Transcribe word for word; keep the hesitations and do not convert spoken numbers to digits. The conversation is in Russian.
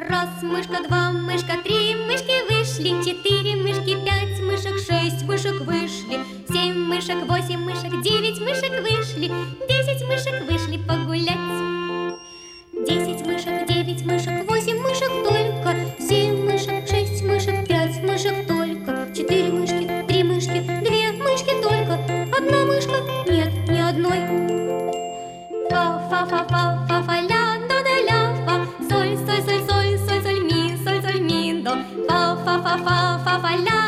Раз мышка, два мышка, три мышки вышли, четыре мышки, пять мышек, шесть мышек вышли, семь мышек, восемь мышек, девять мышек вышли, десять мышек вышли погулять. Десять мышек, девять мышек, восемь мышек только, семь мышек, шесть мышек, пять мышек только, четыре мышки, три мышки, две мышки только, одна мышка, нет, ни одной. Фа-фа-фа-фа-фа-фа-ля, до-да-ля, фа, соль, соль, соль, соль, соль, соль, ми, соль, соль, ми, до, фа-фа-фа-фа-фа-фа-ля.